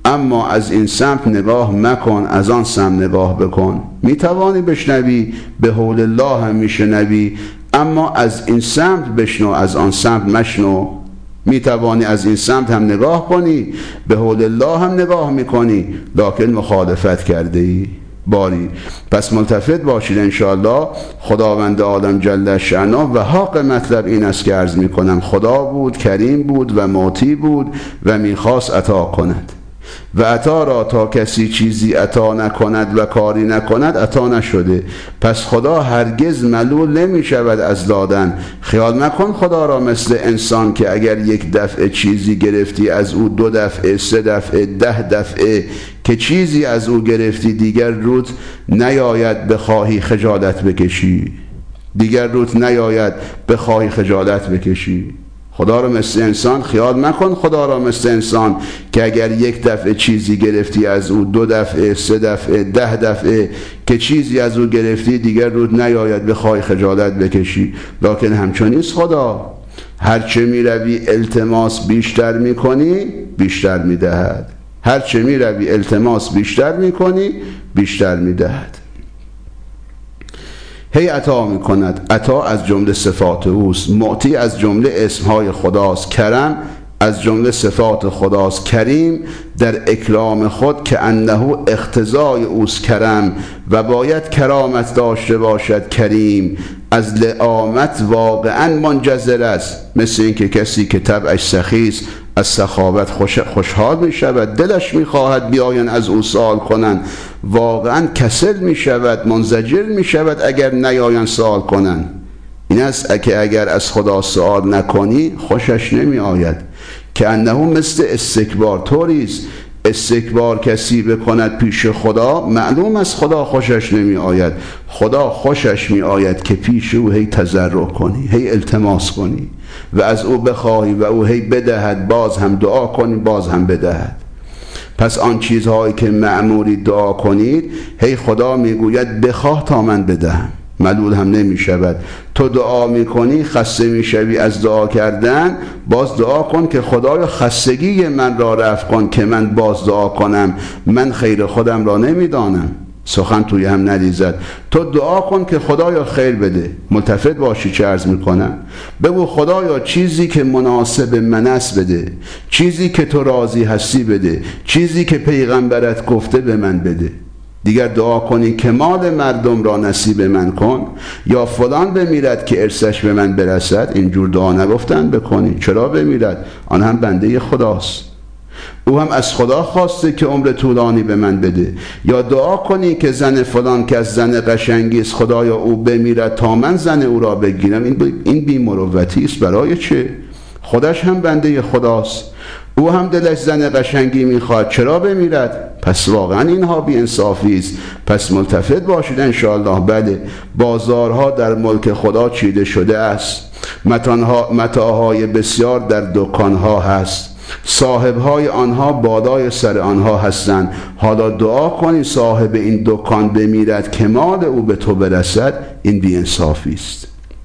اما از این سمت نگاه مکن، از آن سمت نگاه بکن. می توانی بشنوی، به حول الله هم میشنوی، اما از این سمت بشنو، از آن سمت مشنو. می توانی از این سمت هم نگاه کنی، به حول الله هم نگاه میکنی، لکن مخالفت کرده ای. باری پس ملتفت باشید انشاءالله. خداوند عالم جل شأنه و حق مطلب این است که عرض میکنم خدا بود، کریم بود و معطی بود و میخواست عطا کند و عطا را تا کسی چیزی عطا نکند و کاری نکند عطا نشده. پس خدا هرگز ملول نمی شود از دادن. خیال نکن خدا را مثل انسان که اگر یک دفعه چیزی گرفتی از او دو دفعه، سه دفعه، ده دفعه که چیزی از او گرفتی دیگر روت نیاید بخواهی خجالت بکشی، دیگر روت نیاید بخواهی خجالت بکشی. خدا را مثل انسان خیال نکن، خدا را مثل انسان که اگر یک دفعه چیزی گرفتی از او دو دفعه، سه دفعه، ده دفعه که چیزی از او گرفتی دیگر رود نیاید بخوای خجالت بکشی. لکن همچون نیست خدا. هرچه می روی التماس بیشتر می کنی بیشتر می دهد. هرچه می روی التماس بیشتر می کنی بیشتر می دهد. هی عطا می کند. عطا از جمله صفات اوست. معطی از جمله اسمهای خداست. کرم از جمله صفات خداست. کریم در اکرام خود که انه اقتضای اوست کرم و باید کرامت داشته باشد کریم. از لعامت واقعا منجزر است، مثل اینکه کسی که طبعش سخی است از سخاوت خوش خوشحال می شود، دلش می خواهد بیاین از او سوال کنند، واقعا کسل می شود، منزجر می شود اگر نیاین سوال کنند. این است که اگر از خدا سوال نکنی خوشش نمی آید. که انه مثل استکبار طوری است. استکبار کسی بکند پیش خدا معلوم است خدا خوشش نمی آید. خدا خوشش می آید که پیش او هی تضرع کنی، هی التماس کنی و از او بخواهی و او هی بدهد، باز هم دعا کنی باز هم بدهد. پس آن چیزهایی که مأموری دعا کنید هی خدا میگوید بخواه تا من بدهم. ملول هم نمی شود. تو دعا می کنی خسته می شوی از دعا کردن، باز دعا کن که خدایا خستگی من را رفع کن که من باز دعا کنم، من خیر خودم را نمی دانم. سخن توی هم نریزد. تو دعا کن که خدایا خیر بده. ملتفت باشی چه عرض می کنم. بگو خدایا چیزی که مناسب من است بده، چیزی که تو راضی هستی بده، چیزی که پیغمبرت گفته به من بده. دیگر دعا کنی که مال مردم را نصیب من کن یا فلان بمیرد که ارثش به من برسد. اینجور دعا نگفتن بکنی. چرا بمیرد؟ آن هم بنده خداست، او هم از خدا خواسته که عمر طولانی به من بده. یا دعا کنی که زن فلان که از زن قشنگی است خدایا او بمیرد تا من زن او را بگیرم. این این بی‌مروتی است. برای چه؟ خودش هم بنده خداست، او هم دلش زن قشنگی میخواد، چرا بمیرد؟ پس واقعا اینها بی انصافی است. پس ملتفت باشید انشاءالله. بله بازارها در ملک خدا چیده شده است، متاعهای بسیار در دکانها هست، صاحبهای آنها بالای سر آنها هستند. حالا دعا کنی صاحب این دکان بمیرد که مال او به تو برسد. این بی انصافی است.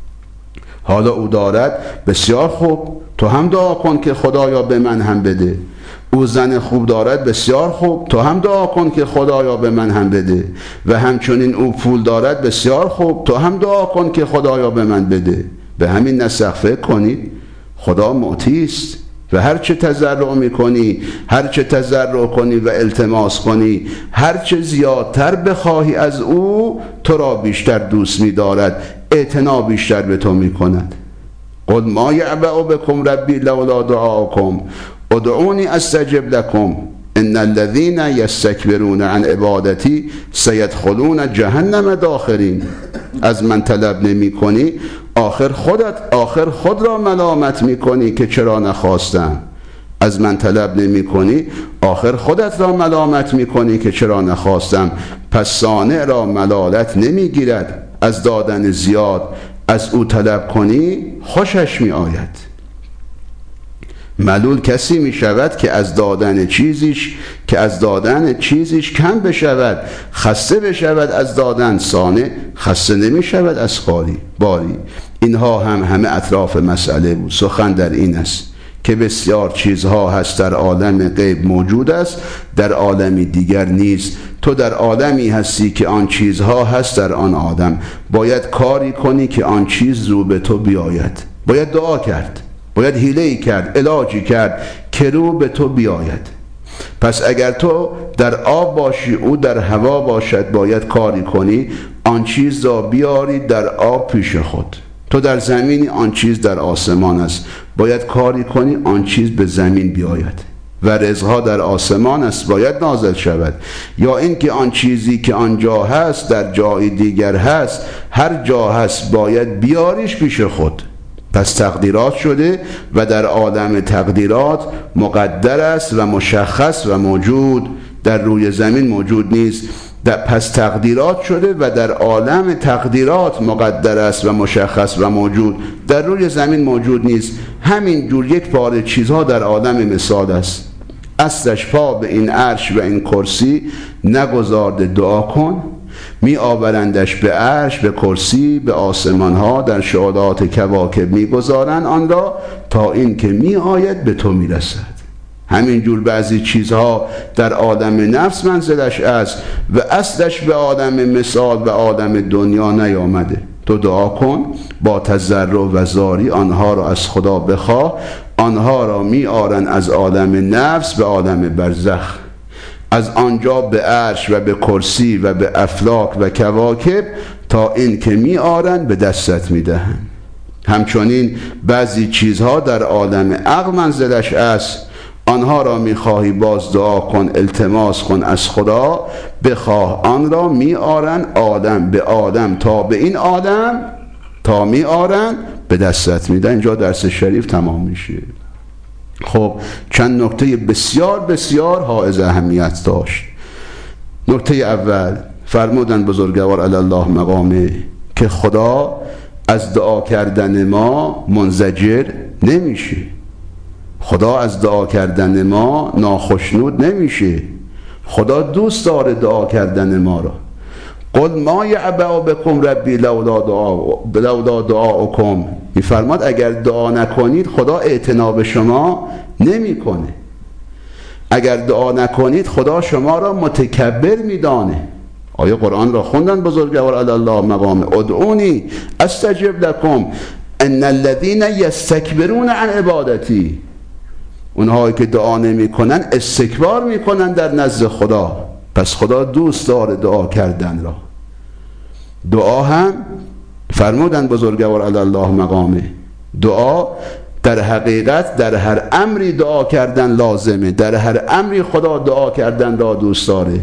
حالا او دارد بسیار خوب، تو هم دعا کن که خدایا به من هم بده. او زن خوب دارد بسیار خوب، تو هم دعا کن که خدایا به من هم بده. و همچنین او پول دارد بسیار خوب، تو هم دعا کن که خدایا به من بده. به همین نسق فکر کنید. خدا معطی است و هر چه تضرع میکنی، هر چه تضرع کنی و التماس کنی، هر چه زیادتر بخواهی از او تو را بیشتر دوست می‌دارد، اعتنا بیشتر به تو میکند. قل ما یعبأ بکم ربی لولا دعاءکم ادعونی استجب لکم ان الذین یستکبرون عن عبادتی سیدخلون جهنم داخرین. از من طلب نمی کنی آخر خودت آخر خود را ملامت می کنی که چرا نخواستم. از من طلب نمی کنی آخر خودت را ملامت می کنی که چرا نخواستم. پس صانع را ملالت نمی گیرد از دادن زیاد، از او طلب کنی خوشش می آید. ملول کسی می شود که از دادن چیزیش که از دادن چیزیش کم بشود، خسته بشود از دادن. صانع خسته نمی شود از خاری. باری اینها هم همه اطراف مسئله بود. سخن در این است که بسیار چیزها هست در عالم غیب موجود است، در عالمی دیگر نیست. تو در عالمی هستی که آن چیزها هست در آن آدم. باید کاری کنی که آن چیز رو به تو بیاید. باید دعا کرد، باید حیله‌ای کرد، علاجی کرد که رو به تو بیاید. پس اگر تو در آب باشی او در هوا باشد، باید کاری کنی آن چیز را بیاری در آب پیش خود. تو در زمینی، آن چیز در آسمان است، باید کاری کنی آن چیز به زمین بیاید. و رزقها در آسمان است، باید نازل شود. یا اینکه آن چیزی که آنجا هست در جای دیگر هست، هر جا هست باید بیاریش پیش خود. پس تقدیرات شده و در عالم تقدیرات مقدر است و مشخص و موجود، در روی زمین موجود نیست. پس تقدیرات شده و در عالم تقدیرات مقدر است و مشخص و موجود، در روی زمین موجود نیست. همین جور یک پاره چیزها در عالم مثال است. اصلش پا به این عرش و این کرسی نگذارده، دعا کن می آورندش به عرش، به کرسی، به آسمان ها، در شعلات کواکب می گذارند آن را تا این که می آید به تو می رسد. همین جور بعضی چیزها در عالم نفس منزلش است و اصلش به عالم مثال و عالم دنیا نیامده. تو دعا کن با تضرع و زاری، آنها را از خدا بخواه، آنها را می آرند از عالم نفس به عالم برزخ، از آنجا به عرش و به کرسی و به افلاک و کواکب تا این که می آرند به دستت می دهند. همچنین بعضی چیزها در عالم عقل منزلش است، آنها را می خواهی باز دعا کن، التماس کن از خدا، بخواه آن را می آرند آدم به آدم تا به این آدم تا می آرند به دستت می دهند. اینجا درس شریف تمام میشه. خب چند نکته بسیار بسیار حائز اهمیت داشت. نکته اول، فرمودن بزرگوار علی الله مقامه که خدا از دعا کردن ما منزجر نمیشه. خدا از دعا کردن ما ناخشنود نمیشه. خدا دوست داره دعا کردن ما را. قل ما یعبأ بکم ربی لولا دعا لولا دعاؤکم، میفرماد اگر دعا نکنید خدا اعتنا به شما نمیکنه. اگر دعا نکنید خدا شما را متکبر میدانه. آیه قرآن را خوندن بزرگوار علی الله مقام، ادعونی استجب لکم ان الذین یستکبرون عن عبادتی. اونهایی که دعا نمی کنن استکبار میکنن در نزد خدا. پس خدا دوست داره دعا کردن را. دعا هم فرمودن بزرگوار علی الله مقامه، دعا در حقیقت در هر امری دعا کردن لازمه. در هر امری خدا دعا کردن را دوست داره.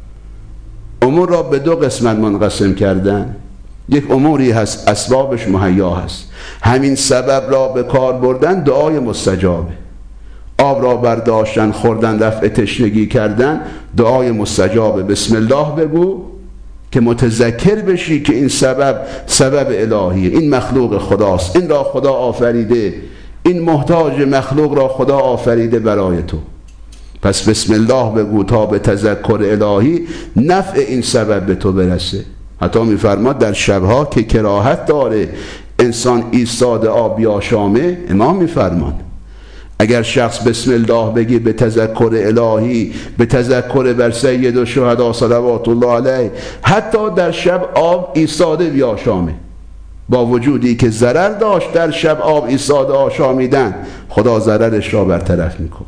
امور را به دو قسمت منقسم کردن. یک اموری هست اسبابش مهیا هست، همین سبب را به کار بردن دعای مستجابه. آب را برداشتن، خوردن، رفع تشنگی کردن، دعای مستجابه. بسم الله بگو که متذکر بشی که این سبب سبب الهیه، این مخلوق خداست، این را خدا آفریده، این محتاج مخلوق را خدا آفریده برای تو. پس بسم الله بگو تا به تذکر الهی نفع این سبب به تو برسه. حتی میفرماد در شبها که کراهت داره انسان ایستاده آب بیاشامه، امام میفرماد اگر شخص بسم الله بگی به تذکر الهی، به تذکر بر سید الشهدا صلوات الله علیه، حتی در شب آب ایستاده بیاشامه، با وجودی که ضرر داشت در شب آب ایستاده آشامیدن، خدا ضررش را برطرف میکنه.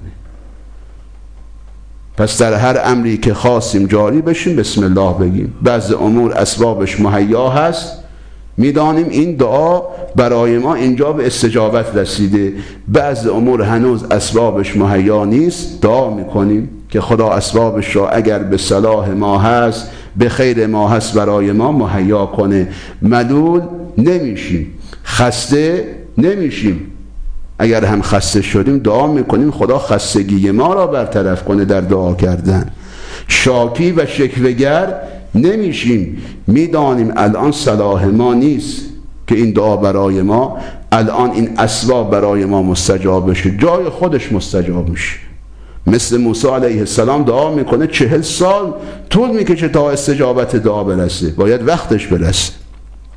پس در هر امری که خواستیم جاری بشیم بسم الله بگیم. بعض امور اسبابش مهیا هست، میدانیم این دعا برای ما اینجا به استجابت رسیده. بعض امور هنوز اسبابش مهیا نیست، دعا میکنیم که خدا اسبابش را اگر به صلاح ما هست، به خیر ما هست، برای ما مهیا کنه. ملول نمیشیم، خسته نمیشیم. اگر هم خسته شدیم دعا میکنیم خدا خستگی ما را برطرف کنه در دعا کردن. شاکی و شکوه‌گر نمیشیم، میدانیم الان صلاح ما نیست که این دعا برای ما، الان این اسباب برای ما مستجاب بشه، جای خودش مستجاب میشه. مثل موسی علیه السلام دعا میکنه چهل سال طول میکشه تا استجابت دعا برسه، باید وقتش برسه.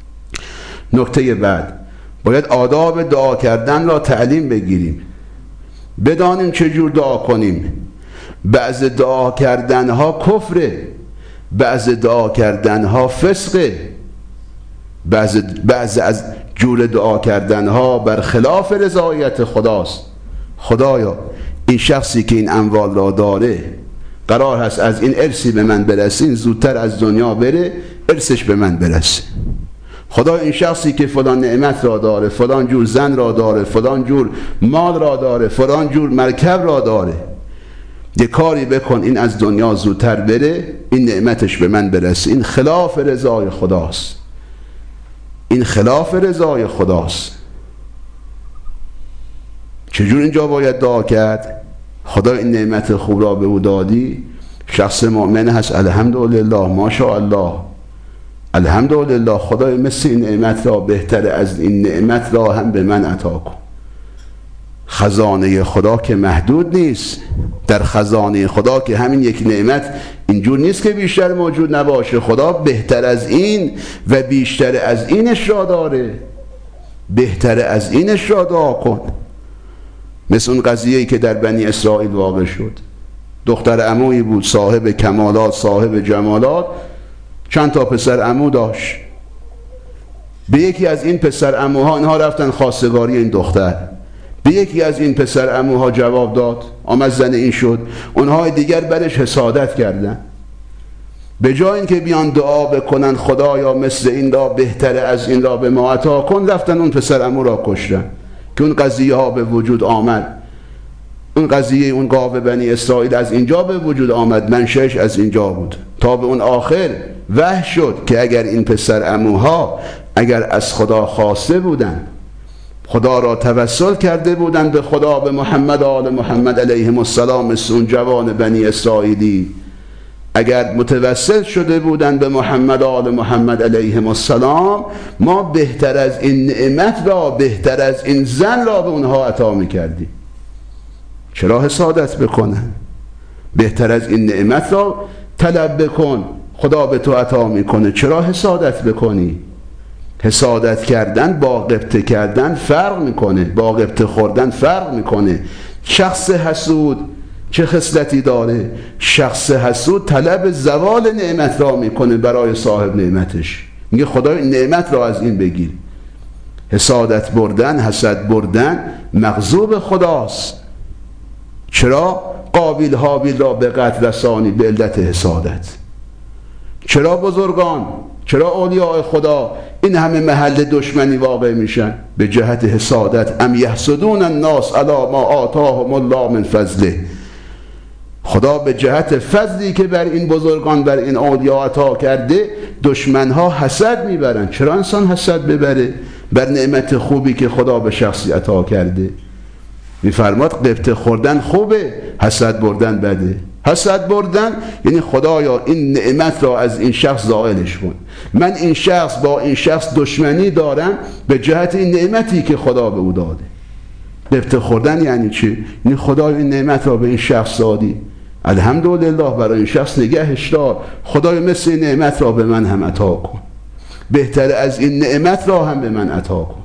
نکته بعد، باید آداب دعا کردن را تعلیم بگیریم. بدانیم چجور دعا کنیم. بعض دعا کردنها کفره، بعض دعا کردنها فسقه، بعض بعض از جور دعا کردنها برخلاف رضایت خداست. خدایا این شخصی که این اموال را داره قرار هست از این ارثی به من برسه، این زودتر از دنیا بره ارثش به من برسه. خدا این شخصی که فلان نعمت را داره، فلان جور زن را داره، فلان جور مال را داره، فلان جور مرکب را داره، یه کاری بکن این از دنیا زودتر بره، این نعمتش به من برسه. این خلاف رضای خداست، این خلاف رضای خداست. چجور اینجا باید دعا کرد؟ خدا این نعمت خوب را به او دادی، شخص مؤمن هست، الحمدلله، ماشاءالله، الحمدلله، خدای مثل این نعمت را، بهتر از این نعمت را هم به من عطا کن. خزانه خدا که محدود نیست. در خزانه خدا که همین یک نعمت اینجور نیست که بیشتر موجود نباشه. خدا بهتر از این و بیشتر از اینش را داره، بهتر از اینش را دعا کن. مثل اون قضیه‌ای که در بنی اسرائیل واقع شد. دختر عمویی بود، صاحب کمالات، صاحب جمالات، چند تا پسر عمو داشت. به یکی از این پسر عموها اینها رفتن خواستگاری این دختر، به یکی از این پسر عموها جواب داد، آمد زن این شد. اونها دیگر برش حسادت کردن. به جای اینکه بیان دعا بکنن خدایا مثل این را، بهتر از این را به ما عطا کن، رفتن اون پسر عمو را کشتن. که اون قضیه ها به وجود آمد، اون قضیه اون قاو بنی اسرائیل از اینجا به وجود آمد، منشأش از اینجا بود. تا به اون آخر وحی شد که اگر این پسر عموها اگر از خدا خواسته بودن، خدا را توسل کرده بودن به خدا، به محمد آل محمد علیهم السلام، مثل اون جوان بنی اسرائیلی، اگر متوسل شده بودن به محمد آل محمد علیهم السلام، ما بهتر از این نعمت را، بهتر از این زن را به اونها عطا میکردیم. چرا حسادت بکنن؟ بهتر از این نعمت را طلب بکن، خدا به تو عطا میکنه، چرا حسادت بکنی؟ حسادت کردن با غبطه کردن فرق میکنه، با غبطه خوردن فرق میکنه. شخص حسود چه خصلتی داره؟ شخص حسود طلب زوال نعمت را میکنه برای صاحب نعمتش، میگه خدای نعمت را از این بگیر. حسادت بردن، حسد بردن مغضوب خداست. چرا قابیل حابیل را به قتل رسانی به علت حسادت؟ چرا بزرگان، چرا اولیاء خدا این همه محل دشمنی واقع میشن؟ به جهت حسادت. ام یحسدون الناس علی ما آتاهم الله من فضله. خدا به جهت فضلی که بر این بزرگان، بر این اولیاء عطا کرده، دشمنها حسد میبرن. چرا انسان حسد ببره بر نعمت خوبی که خدا به شخصی عطا کرده؟ میفرماد غبطه خوردن خوبه، حسد بردن بده. حسد بردن یعنی خدایا این نعمت را از این شخص زائلش کن، من این شخص با این شخص دشمنی دارم به جهت این نعمتی که خدا به او داده. غبطه خوردن یعنی چی؟ یعنی خدای این نعمت را به این شخص دادی، الحمدلله، برای این شخص نگهش دار، خدای مثل این نعمت را به من هم عطا کن، بهتر از این نعمت را هم به من عطا کن.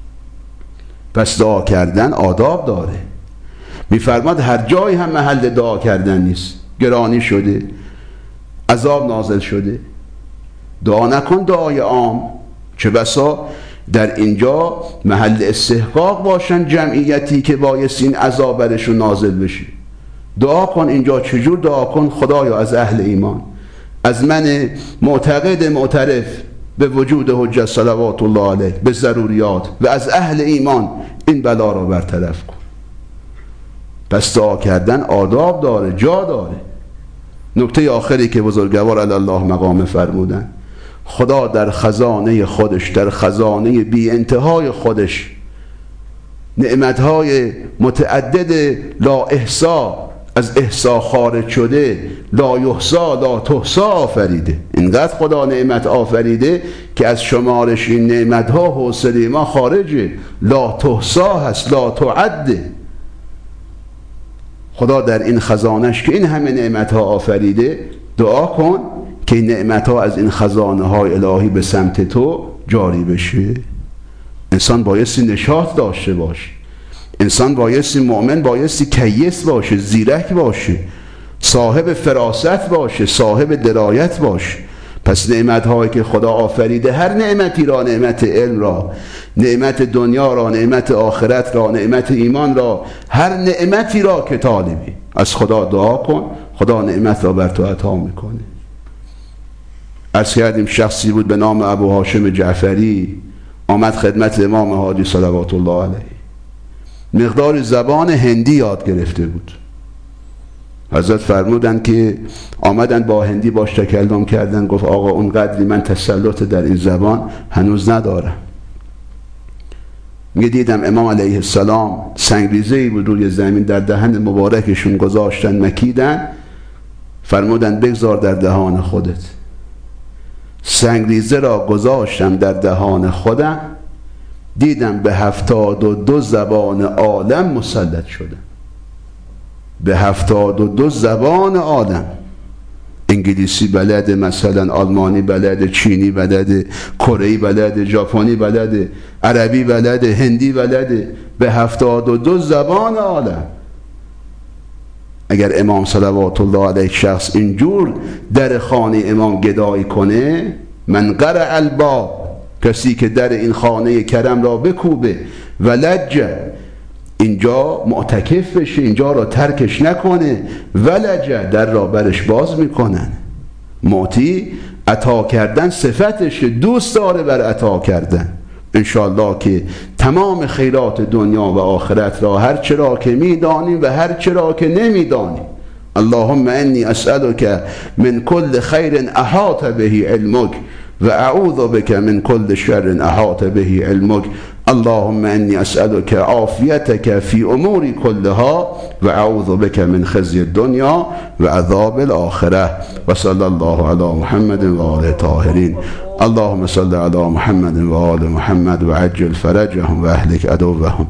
پس دعا کردن آداب داره. میفرماد هر جایی هم محل دعا کردن نیست. گرانی شده، عذاب نازل شده، دعا نکن دعای عام. چه بسا در اینجا محل استحقاق باشن جمعیتی که باعث این عذاب برشون نازل بشه. دعا کن اینجا. چجور دعا کن؟ خدایا از اهل ایمان، از من معتقد معترف به وجود حجت صلوات الله علیه، به ضروریات و از اهل ایمان، این بلا را برطرف کن. پس دعا کردن آداب داره، جا داره. نکته آخری که بزرگوار علی الله مقام فرمودن، خدا در خزانه خودش، در خزانه بی انتهای خودش، نعمتهای متعدد لا احصا، از احصا خارج شده، لا یحصا لا تحصا آفریده. اینقدر خدا نعمت آفریده که از شمارش این نعمتها حوصله ما خارجه، لا تحصا هست، لا تعده. خدا در این خزانش که این همه نعمتها آفریده، دعا کن که این نعمتها از این خزانه های الهی به سمت تو جاری بشه. انسان بایستی نشاط داشته باشه. انسان بایستی مؤمن بایستی کیس باشه، زیرک باشه، صاحب فراست باشه، صاحب درایت باشه. پس نعمت‌هایی که خدا آفریده، هر نعمتی را، نعمت علم را، نعمت دنیا را، نعمت آخرت را، نعمت ایمان را، هر نعمتی را که طالبی از خدا دعا کن، خدا نعمت را بر تو عطا میکنه. عرض کردیم شخصی بود به نام ابو هاشم جعفری، آمد خدمت امام هادی صلوات الله علیه، مقدار زبان هندی یاد گرفته بود. حضرت فرمودن که آمدن با هندی باش تکلم کردن، گفت آقا اون قدری من تسلط در این زبان هنوز ندارم. میگه دیدم امام علیه السلام سنگریزه‌ای بود روی زمین، در دهن مبارکشون گذاشتن مکیدن، فرمودن بگذار در دهان خودت. سنگریزه را گذاشتم در دهان خودم، دیدم به هفتاد و دو زبان عالم مسلط شدم. به هفتاد و دو زبان عالم، انگلیسی بلده، مثلا آلمانی بلده، چینی بلده، کره‌ای بلده، ژاپنی بلده، عربی بلده، هندی بلده، به هفتاد و دو زبان عالم. اگر امام صلوات الله علیه شخص اینجور در خانه امام گدایی کنه، من قرع الباب، کسی که در این خانه کرم را بکوبه و لجه، اینجا معتکف بشه، اینجا را ترکش نکنه، ولجه، در را برش باز میکنن. معطی عطا کردن صفتش، دوست داره بر عطا کردن. انشاءالله که تمام خیرات دنیا و آخرت را، هر چرا که میدانیم و هر چرا که نمیدانیم، اللهم انی اسألک من کل خیر احاط به علمک و اعوذ بک من کل شر احاط به علمک. اللهم انی اسألک عافیتک فی اموری کلها و اعوذ بک من خزی الدنیا و عذاب الاخره. و صلی الله علی محمد و آله طاهرین. اللهم صل علی محمد و آل محمد و عجل فرجهم و اهلک عدوهم.